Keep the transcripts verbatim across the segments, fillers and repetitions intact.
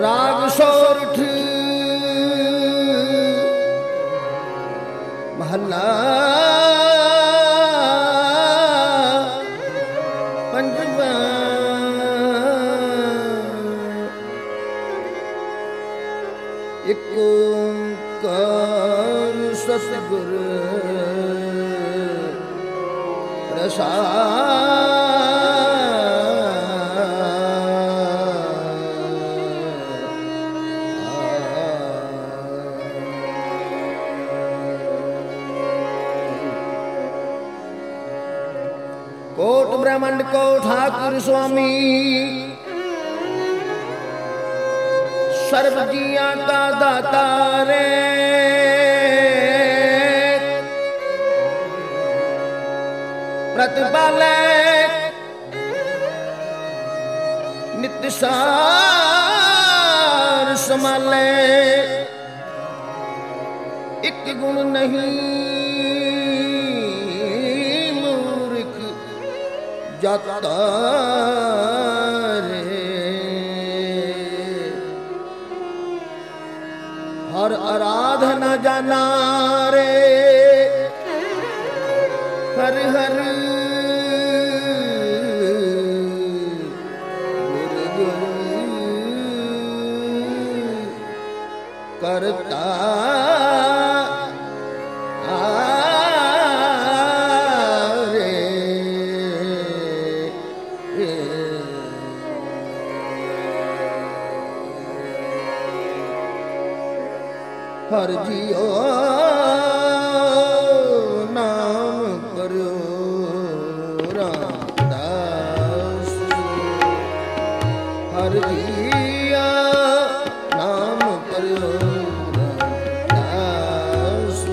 राग सोरठ महला पंजवा एक ओंकार सतगुर प्रसाद। कोट ब्रह्मांड को ठाकुर स्वामी सर्व जिया का दाता रे। प्रतिपालक नित्य सार संभाले। एक गुण नहीं मूर्ख जाता रे। हर आराधना जाना रे। हर हर गुरु गुरु करता रे। हर जियो नाम करो रामदास। हर जिया नाम करो रामदास।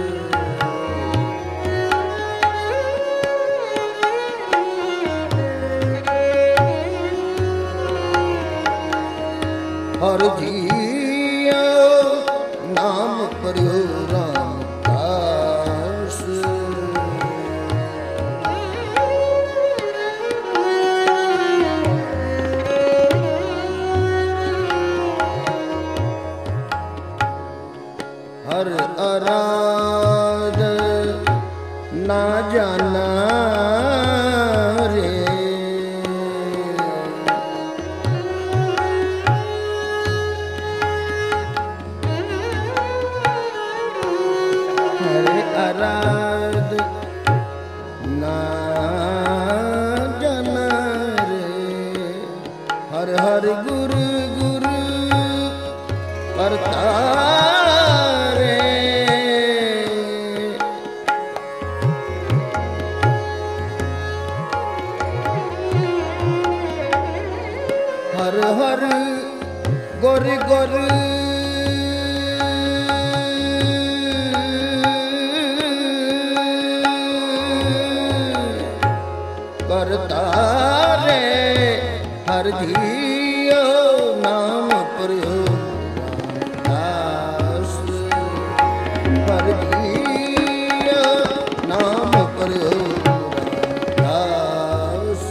हर जिया नाम करो रामदास। हर आराध ना जाना रे। आराध ना जाना रे। हर हर गुरु गुरु करता रे। हर हर गोर गोर करता रे। हर जियो नाम करो रामदास। हर जियो नाम करो रामदास।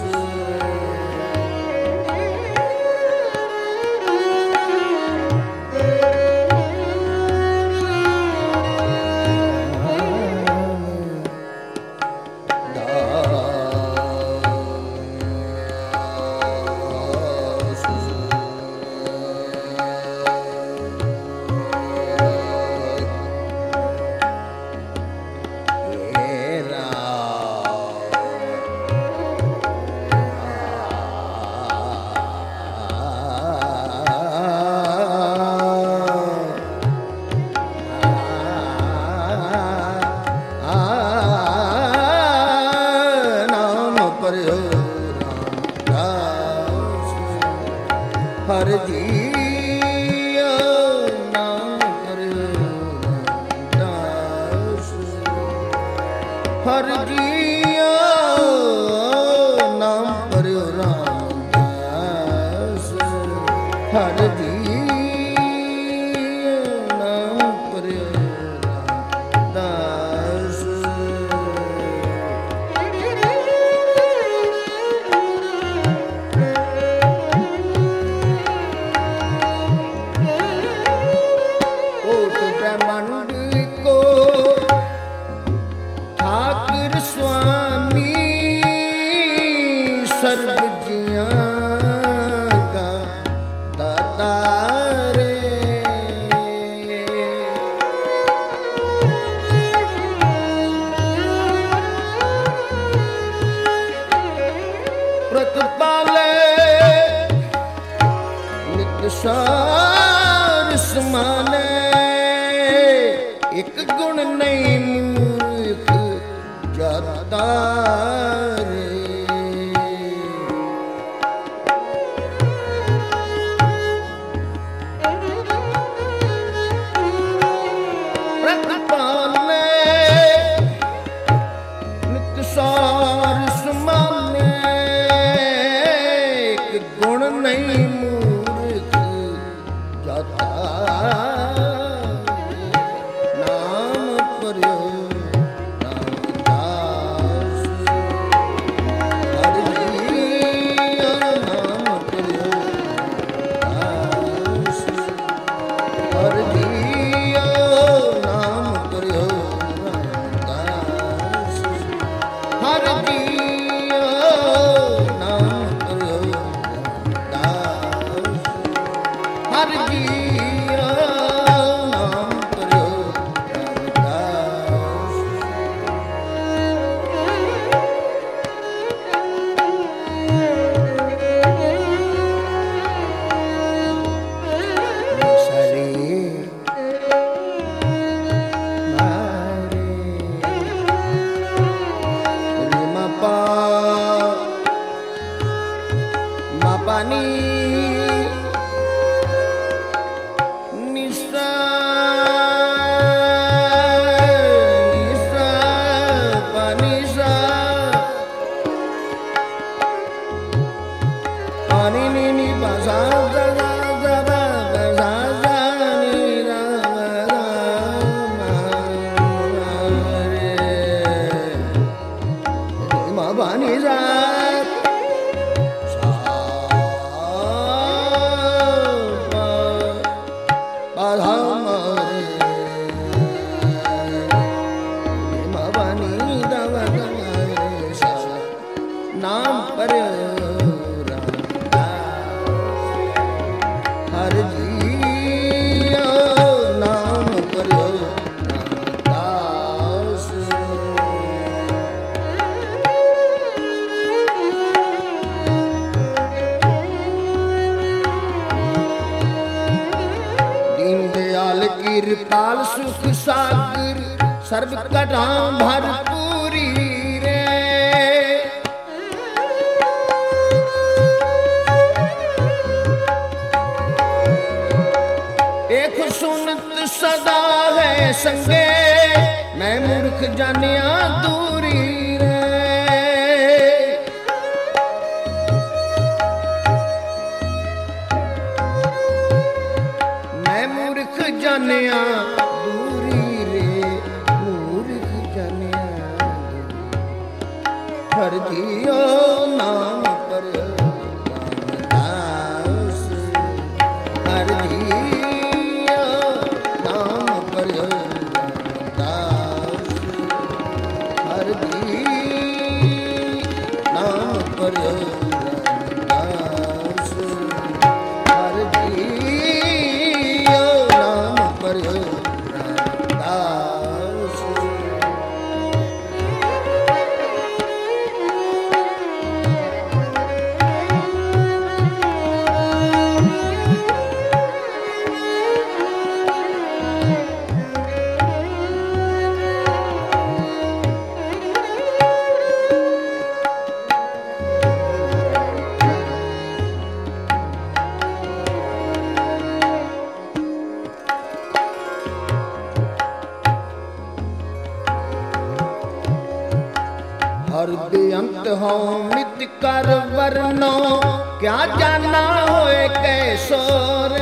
हर जिया नाम करो रामदास। हर जिया नाम करो रामदास। हर जिया नाम करो रामदास। ਸਾਰ ਸਮਾਨੇ ਇੱਕ ਗੁਣ ਨਹੀਂ ਮੂਰਖ ਜਾਤਾ ਰੇ। ਪ੍ਰਤਪਾਲੇ ਨਿਤ ਸਾਰ ਸਮਾਨੇ ਇੱਕ ਗੁਣ ਨਹੀਂ ਮੂਰਖ ਜਾਤਾ। ਨਾਮ ਪਰਿਓ ਰਾਮਦਾਸ ਹਰਿ ਜੀਆ ਨਾਮ ਪਰਿਓ ਰਾਮਦਾਸ ਹਰਿ ਜੀਆ ਨਾਮ ਪਰਿਓ ਰਾਮਦਾਸ ਹਰਿ ਜੀਆ ਨਾਮ ਪਰਿਓ ਰਾਮਦਾਸ ਹਰਿ ਜੀਆ ਨਾਮ ਪਰਿਓ ਰਾਮਦਾਸ। ਸਰੀ ਮਾਰੇ ਰੇ ਮਾ ਪਾ ਮਾ ਪਾ ਨੀ ਨਿਸਾ ਨਿਸਾ ਪਾ ਨਿਸਾ ਪਾਨੀ ਨੀ ਨੀ ਪਾ ਸਾ ਸਾ ਸਾ ਸਾ ਪਾ ਸਾ ਸਾ ਨੀ ਰਾ ਰਾ ਰੇ ਮਾ ਪਾ ਨੀ ਸਾ ਸਾ ਪਾ ਪਾ ਧਾ ਮਾ ਰੇ ਮਾ ਪਾ ਨੀ ਦਾ ਵਾ ਦਾ ਰੇ ਸਾ ਨਾਮ ਪਰਿਓ ਰਾਮਦਾਸ ਹਰਿ ਜੀਆ ਨਾਮ ਪਰਿਓ ਰਾਮਦਾਸ। ਦੀਨ ਦਿਆਲ ਕਿਰਪਾਲ ਸੁਖ ਸਾਗਰ ਸਰਬ ਘਟਾਂ ਭਰਪੂਰੀ ਰੇ। ਦੇਖ ਸੁਨਤ ਸਦਾ ਹੈ ਸੰਗੇ ਮੈਂ ਮੂਰਖ ਜਾਣਿਆ ਦੂਰੀ ਰੇ। ਮੈਂ ਮੂਰਖ ਜਾਣਿਆ ਦੂਰੀ ਰੇ ਮੂਰਖ ਜਾਣਿਆ ਹਰਿ ਜੀਓ ਨਾਮ ਪਰਿਓ ਰਾਮਦਾਸ ਹਰਿ ਜੀਓ ਨਾਮ ਪਰਿਓ ਰਾਮਦਾਸ ਹਰਿ ਜੀ ਨਾਮ ਪਰਿਓ ਰਾਮਦਾਸ ਹਰਿ ਜੀਓ ਨਾਮ ਪਰਿਓ ਰਾਮਦਾਸ। हर बेअंत हो नित कर वरनो क्या जाना होए कैसो रे।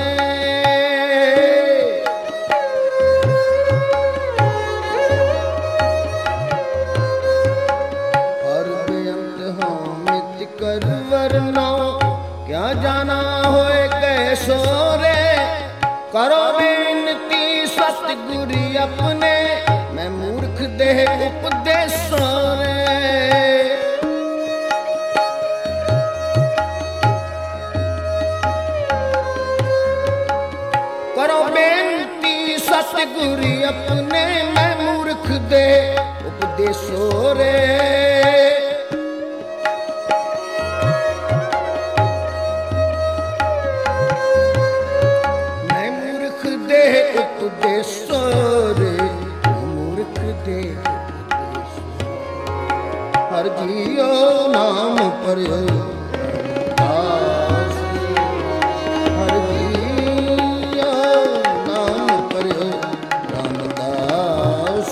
हर बेअंत हो नित कर वरनो क्या जाना होए कैसो रे। करो बेनती सतगुरु अपने मैं मूर्ख देह उपदेशो रे। करो बेनती सतगुरु अपने मैं मूर्ख दे उपदेशो रे। हर जियो नाम पर दास, हर जियो नाम पर रामदास।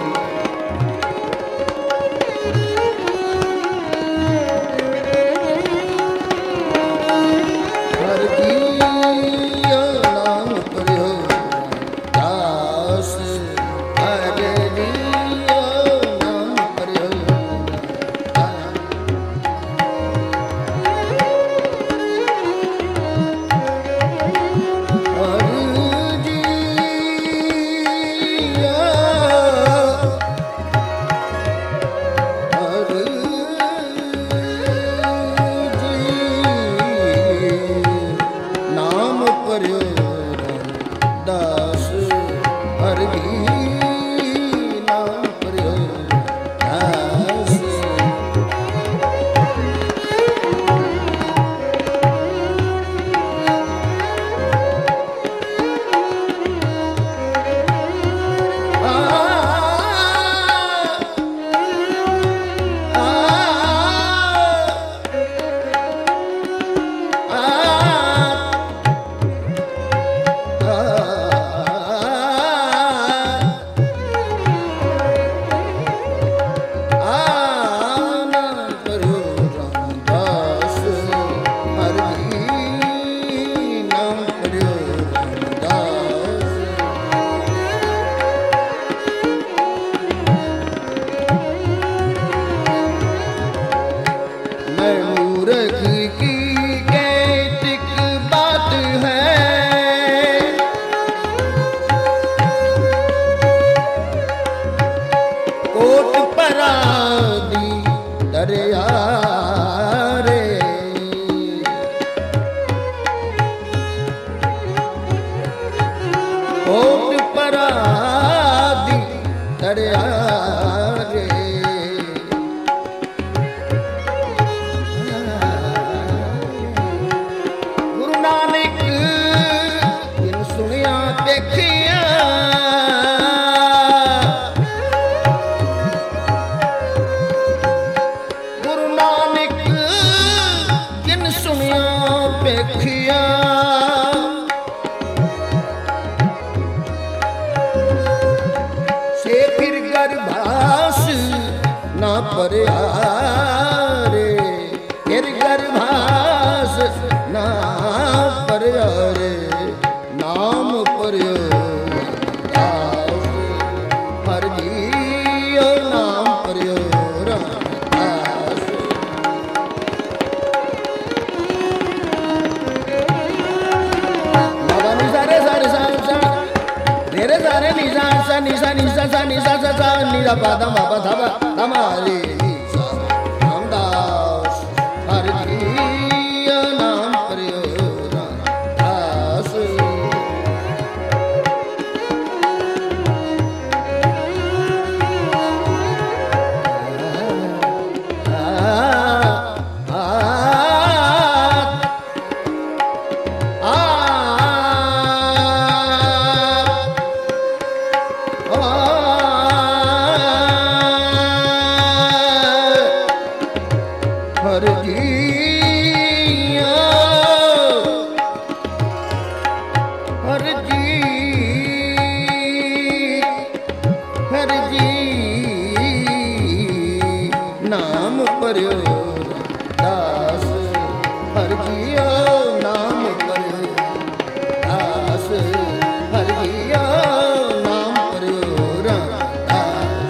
हर जियो नाम पर दास, हर जियो नाम पर दास, हर जी नाम पर दास। आ, आ, आ, दरिया रे कोट परादी दरिया रे। गुरु नानक जिन सुनिया देखिया, सुनिया पेखिया, से फिर गर्भास ना परया रे, फिर गर्भास ना परया रे, नाम परयो दास, हर जियो नाम परयो रामदास। रे सारे निशा सा निशा निशा सा निशा सा सा निरा पादा मापा धाबा हमारे रामदास, हर जियो नाम पर दास। हर जियो हर जी हर जी नाम परयो दास, हर जियो नाम परयो दास, हर जियो नाम परयो रामदास।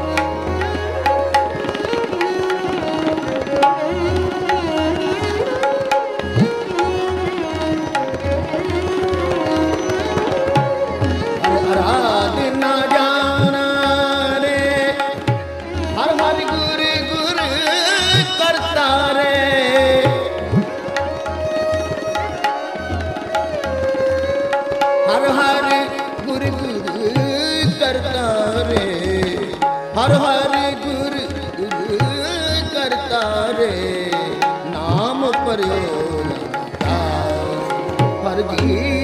आराधना जाना रे, हर हर गुरु गुरु करता रे, हर हर गुरु गुरु करता रे, हर हर गुरु गुरु करता रे, नाम परयो दास, हर जी